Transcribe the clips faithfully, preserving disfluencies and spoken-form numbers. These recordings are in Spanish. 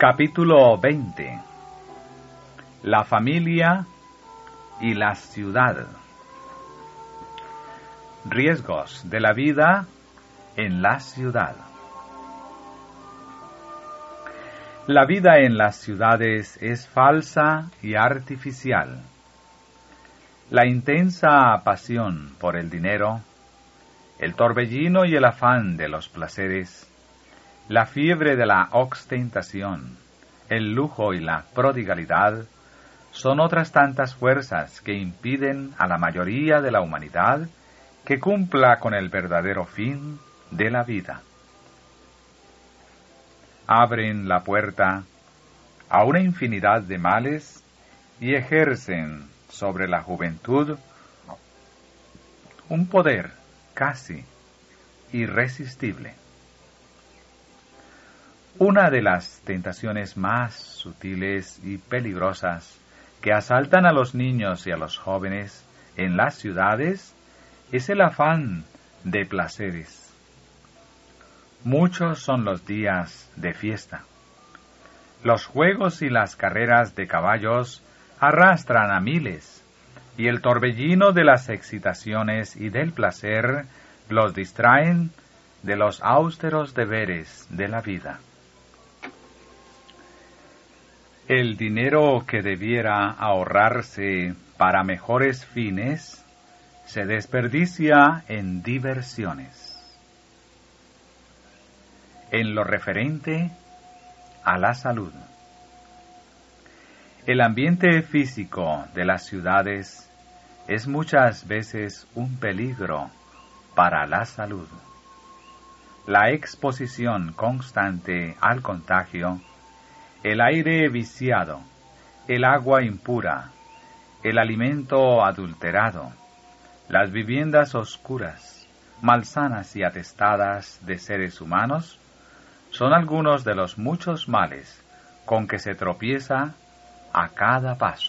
Capítulo veinte. La familia y la ciudad. Riesgos de la vida en la ciudad. La vida en las ciudades es falsa y artificial. La intensa pasión por el dinero, el torbellino y el afán de los placeres, la fiebre de la ostentación, el lujo y la prodigalidad son otras tantas fuerzas que impiden a la mayoría de la humanidad que cumpla con el verdadero fin de la vida. Abren la puerta a una infinidad de males y ejercen sobre la juventud un poder casi irresistible. Una de las tentaciones más sutiles y peligrosas que asaltan a los niños y a los jóvenes en las ciudades es el afán de placeres. Muchos son los días de fiesta. Los juegos y las carreras de caballos arrastran a miles, y el torbellino de las excitaciones y del placer los distraen de los austeros deberes de la vida. El dinero que debiera ahorrarse para mejores fines se desperdicia en diversiones. En lo referente a la salud. El ambiente físico de las ciudades es muchas veces un peligro para la salud. La exposición constante al contagio, el aire viciado, el agua impura, el alimento adulterado, las viviendas oscuras, malsanas y atestadas de seres humanos, son algunos de los muchos males con que se tropieza a cada paso.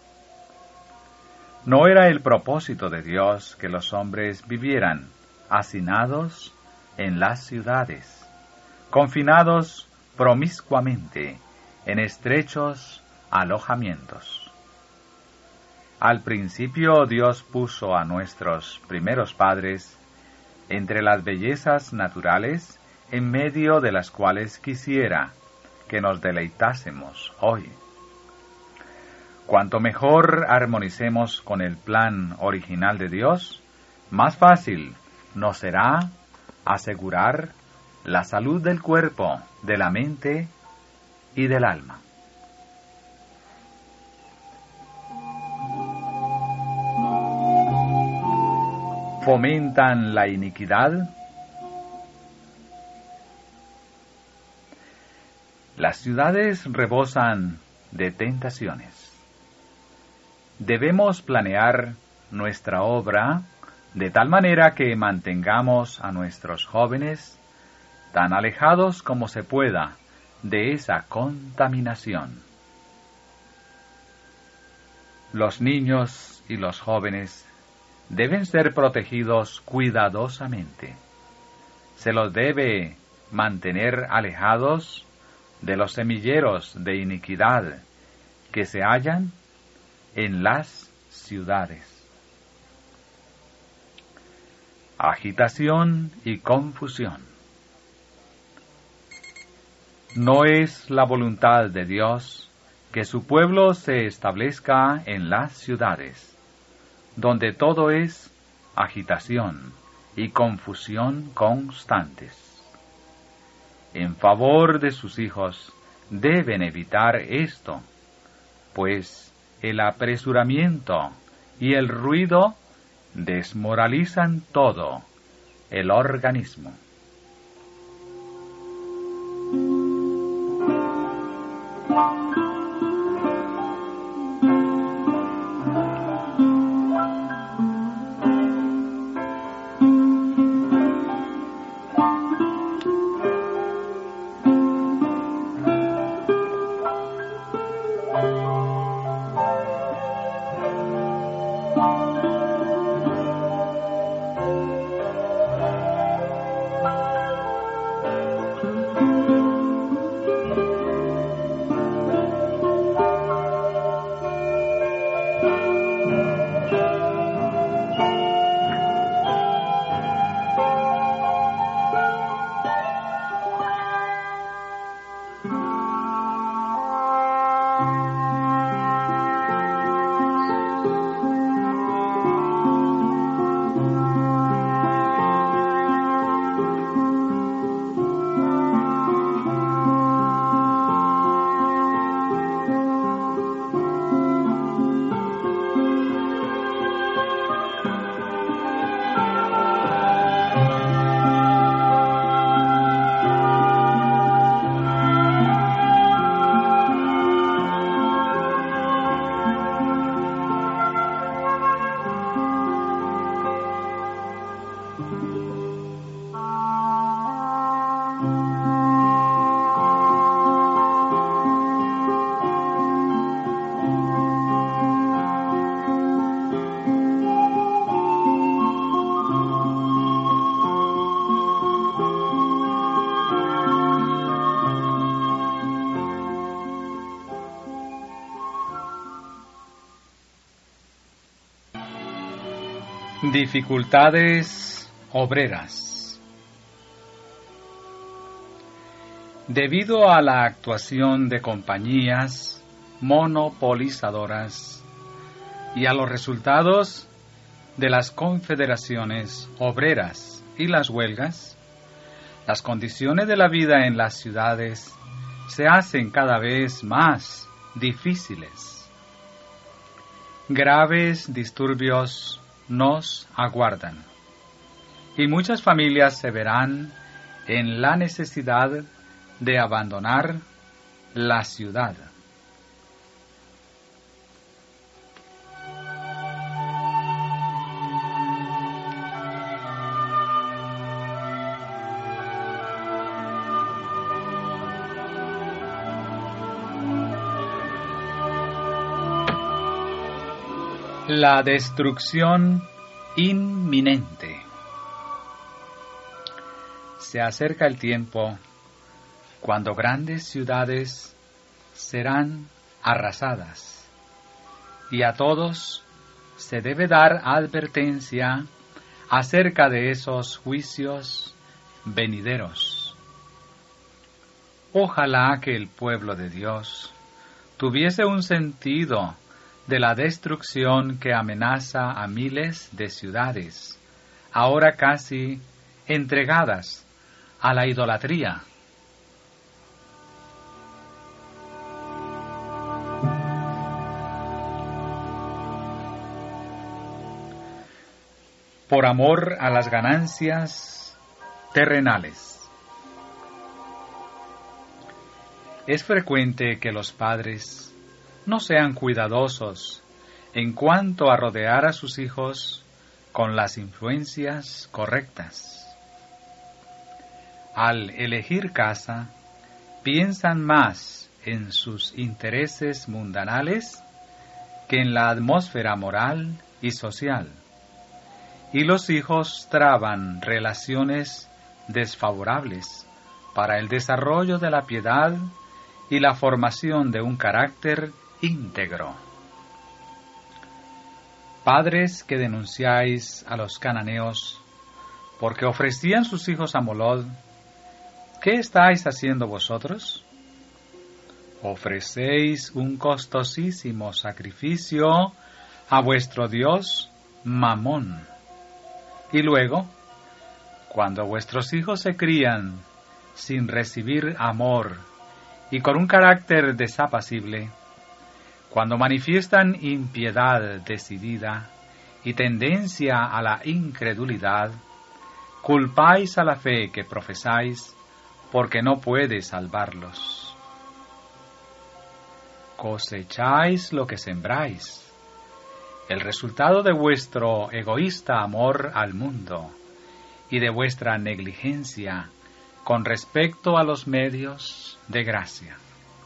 No era el propósito de Dios que los hombres vivieran hacinados en las ciudades, confinados promiscuamente en estrechos alojamientos. Al principio Dios puso a nuestros primeros padres entre las bellezas naturales en medio de las cuales quisiera que nos deleitásemos hoy. Cuanto mejor armonicemos con el plan original de Dios, más fácil nos será asegurar la salud del cuerpo, de la mente y del alma. ¿Fomentan la iniquidad? Las ciudades rebosan de tentaciones. Debemos planear nuestra obra de tal manera que mantengamos a nuestros jóvenes tan alejados como se pueda de esa contaminación. Los niños y los jóvenes deben ser protegidos cuidadosamente. Se los debe mantener alejados de los semilleros de iniquidad que se hallan en las ciudades. Agitación y confusión. No es la voluntad de Dios que su pueblo se establezca en las ciudades, donde todo es agitación y confusión constantes. En favor de sus hijos deben evitar esto, pues el apresuramiento y el ruido desmoralizan todo el organismo. Dificultades obreras. Debido a la actuación de compañías monopolizadoras y a los resultados de las confederaciones obreras y las huelgas, las condiciones de la vida en las ciudades se hacen cada vez más difíciles. Graves disturbios nos aguardan, y muchas familias se verán en la necesidad de abandonar la ciudad. La destrucción inminente. Se acerca el tiempo cuando grandes ciudades serán arrasadas, y a todos se debe dar advertencia acerca de esos juicios venideros. Ojalá que el pueblo de Dios tuviese un sentido de la destrucción que amenaza a miles de ciudades, ahora casi entregadas a la idolatría. Por amor a las ganancias terrenales. Es frecuente que los padres no sean cuidadosos en cuanto a rodear a sus hijos con las influencias correctas. Al elegir casa, piensan más en sus intereses mundanales que en la atmósfera moral y social, y los hijos traban relaciones desfavorables para el desarrollo de la piedad y la formación de un carácter íntegro. Padres que denunciáis a los cananeos porque ofrecían sus hijos a Molod, ¿qué estáis haciendo vosotros? Ofrecéis un costosísimo sacrificio a vuestro dios Mamón. Y luego, cuando vuestros hijos se crían sin recibir amor y con un carácter desapacible, cuando manifiestan impiedad decidida y tendencia a la incredulidad, culpáis a la fe que profesáis porque no puede salvarlos. Cosecháis lo que sembráis, el resultado de vuestro egoísta amor al mundo y de vuestra negligencia con respecto a los medios de gracia.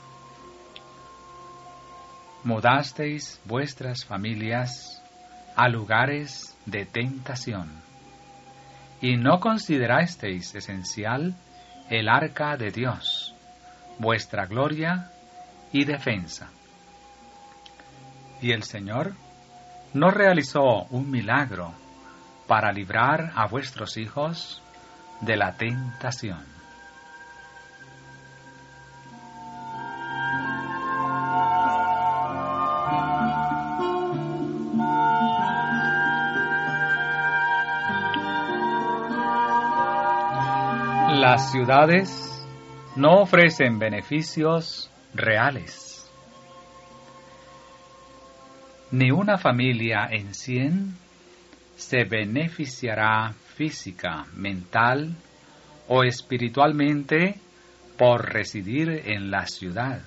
Mudasteis vuestras familias a lugares de tentación, y no considerasteis esencial el arca de Dios, vuestra gloria y defensa. Y el Señor no realizó un milagro para librar a vuestros hijos de la tentación. Las ciudades no ofrecen beneficios reales. Ni una familia en cien se beneficiará física, mental o espiritualmente por residir en la ciudad.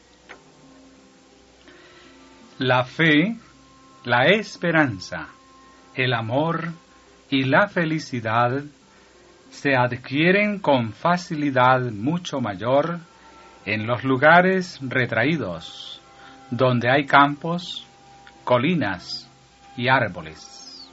La fe, la esperanza, el amor y la felicidad se adquieren con facilidad mucho mayor en los lugares retraídos, donde hay campos, colinas y árboles.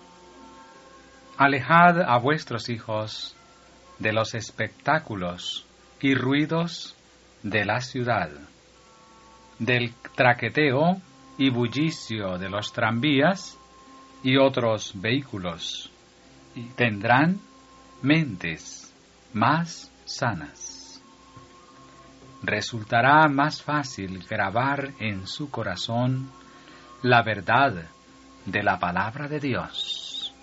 Alejad a vuestros hijos de los espectáculos y ruidos de la ciudad, del traqueteo y bullicio de los tranvías y otros vehículos, y tendrán mentes más sanas. Resultará más fácil grabar en su corazón la verdad de la palabra de Dios.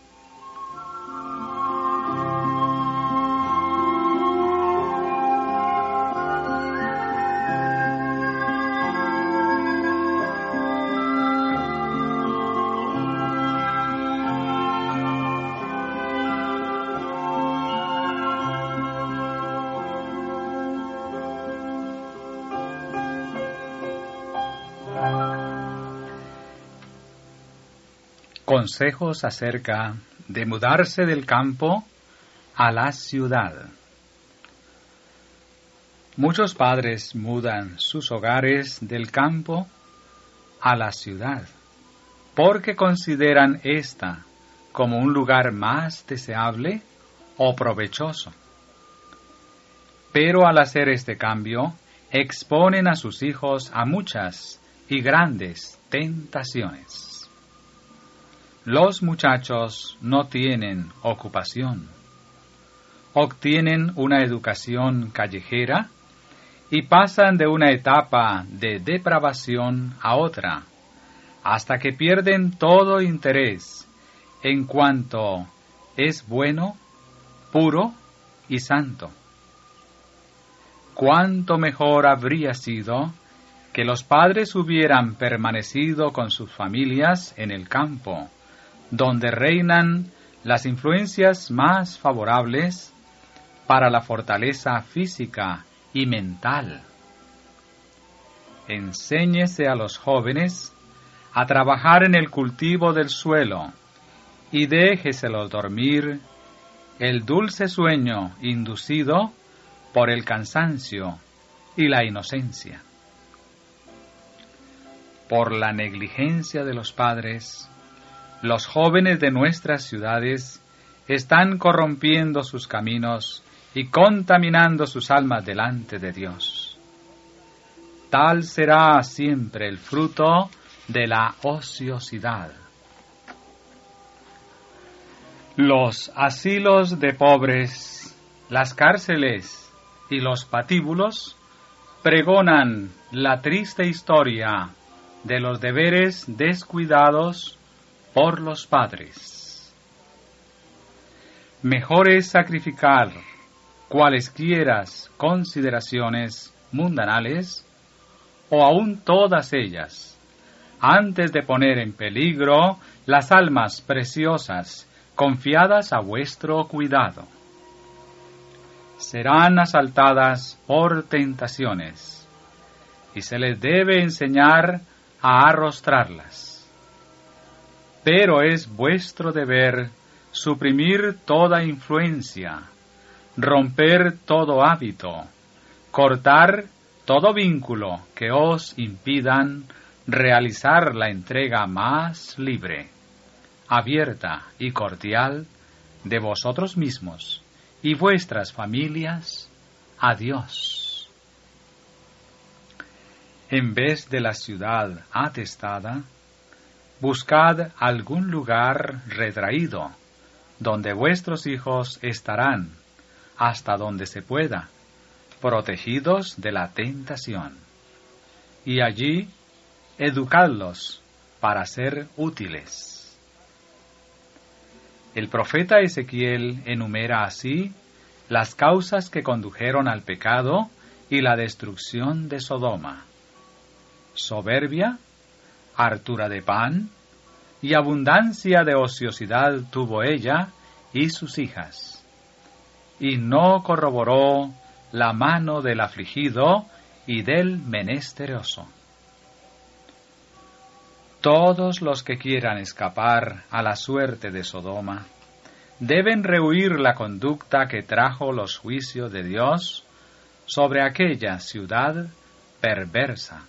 Consejos acerca de mudarse del campo a la ciudad. Muchos padres mudan sus hogares del campo a la ciudad porque consideran esta como un lugar más deseable o provechoso. Pero al hacer este cambio, exponen a sus hijos a muchas y grandes tentaciones. Los muchachos no tienen ocupación, obtienen una educación callejera y pasan de una etapa de depravación a otra, hasta que pierden todo interés en cuanto es bueno, puro y santo. Cuánto mejor habría sido que los padres hubieran permanecido con sus familias en el campo, donde reinan las influencias más favorables para la fortaleza física y mental. Enséñese a los jóvenes a trabajar en el cultivo del suelo y déjeselos dormir el dulce sueño inducido por el cansancio y la inocencia. Por la negligencia de los padres, los jóvenes de nuestras ciudades están corrompiendo sus caminos y contaminando sus almas delante de Dios. Tal será siempre el fruto de la ociosidad. Los asilos de pobres, las cárceles y los patíbulos pregonan la triste historia de los deberes descuidados por los padres. Mejor es sacrificar cualesquiera consideraciones mundanales, o aun todas ellas, antes de poner en peligro las almas preciosas confiadas a vuestro cuidado. Serán asaltadas por tentaciones, y se les debe enseñar a arrostrarlas. Pero es vuestro deber suprimir toda influencia, romper todo hábito, cortar todo vínculo que os impidan realizar la entrega más libre, abierta y cordial de vosotros mismos y vuestras familias a Dios. En vez de la ciudad atestada, buscad algún lugar retraído, donde vuestros hijos estarán, hasta donde se pueda, protegidos de la tentación, y allí educadlos para ser útiles. El profeta Ezequiel enumera así las causas que condujeron al pecado y la destrucción de Sodoma: soberbia, hartura de pan, y abundancia de ociosidad tuvo ella y sus hijas, y no corroboró la mano del afligido y del menesteroso. Todos los que quieran escapar a la suerte de Sodoma deben rehuir la conducta que trajo los juicios de Dios sobre aquella ciudad perversa.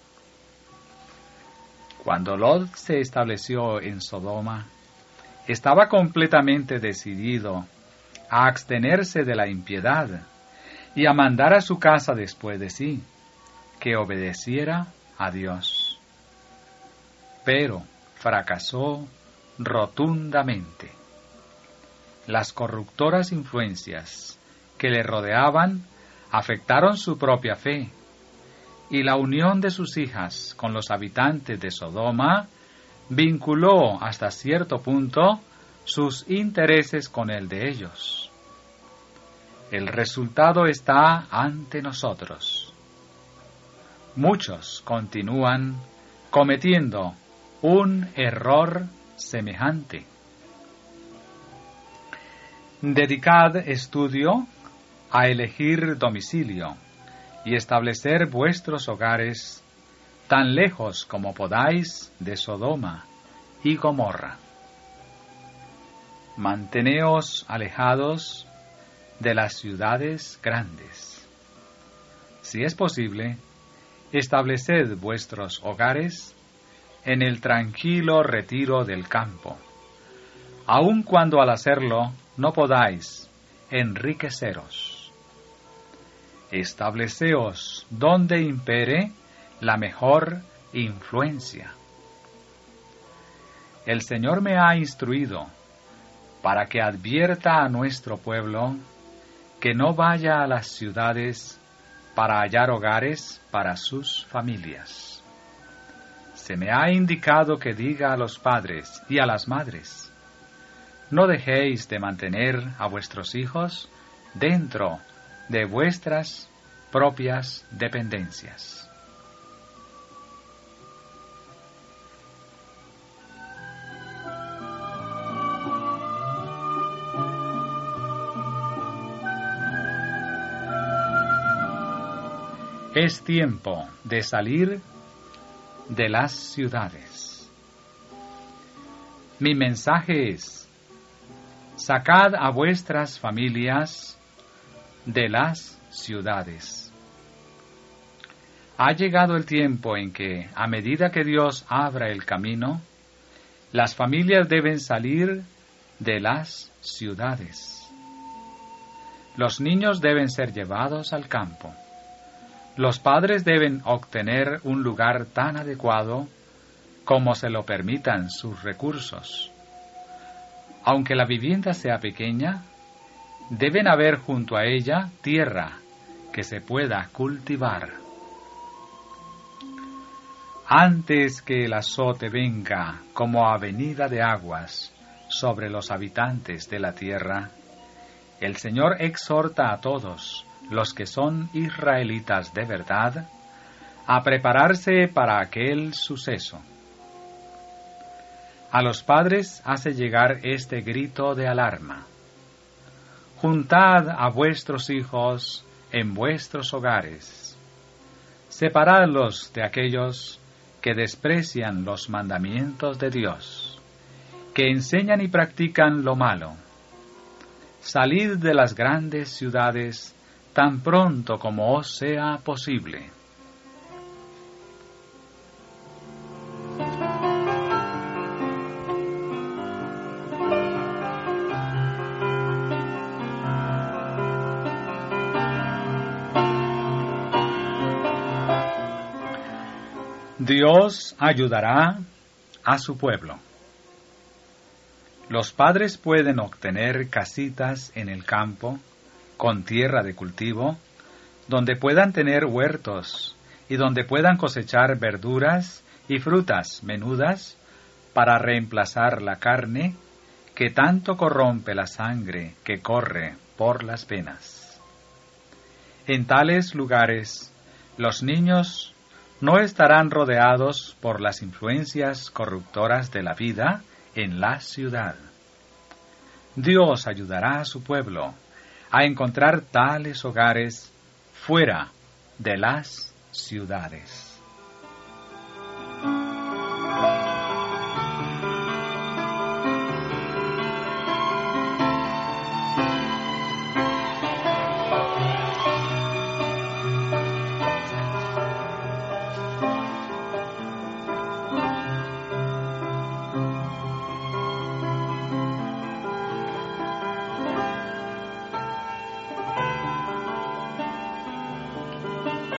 Cuando Lot se estableció en Sodoma, estaba completamente decidido a abstenerse de la impiedad y a mandar a su casa después de sí, que obedeciera a Dios. Pero fracasó rotundamente. Las corruptoras influencias que le rodeaban afectaron su propia fe, y la unión de sus hijas con los habitantes de Sodoma vinculó hasta cierto punto sus intereses con el de ellos. El resultado está ante nosotros. Muchos continúan cometiendo un error semejante. Dedicad estudio a elegir domicilio y establecer vuestros hogares tan lejos como podáis de Sodoma y Gomorra. Manteneos alejados de las ciudades grandes. Si es posible, estableced vuestros hogares en el tranquilo retiro del campo, aun cuando al hacerlo no podáis enriqueceros. Estableceos donde impere la mejor influencia. El Señor me ha instruido para que advierta a nuestro pueblo que no vaya a las ciudades para hallar hogares para sus familias. Se me ha indicado que diga a los padres y a las madres: no dejéis de mantener a vuestros hijos dentro de vuestras propias dependencias. Es tiempo de salir de las ciudades. Mi mensaje es: sacad a vuestras familias de las ciudades. Ha llegado el tiempo en que, a medida que Dios abra el camino, las familias deben salir de las ciudades. Los niños deben ser llevados al campo. Los padres deben obtener un lugar tan adecuado como se lo permitan sus recursos. Aunque la vivienda sea pequeña, deben haber junto a ella tierra que se pueda cultivar. Antes que el azote venga como avenida de aguas sobre los habitantes de la tierra, el Señor exhorta a todos los que son israelitas de verdad a prepararse para aquel suceso. A los padres hace llegar este grito de alarma: juntad a vuestros hijos en vuestros hogares, separadlos de aquellos que desprecian los mandamientos de Dios, que enseñan y practican lo malo. Salid de las grandes ciudades tan pronto como os sea posible. Dios ayudará a su pueblo. Los padres pueden obtener casitas en el campo con tierra de cultivo, donde puedan tener huertos y donde puedan cosechar verduras y frutas menudas para reemplazar la carne que tanto corrompe la sangre que corre por las venas. En tales lugares, los niños no estarán rodeados por las influencias corruptoras de la vida en la ciudad. Dios ayudará a su pueblo a encontrar tales hogares fuera de las ciudades.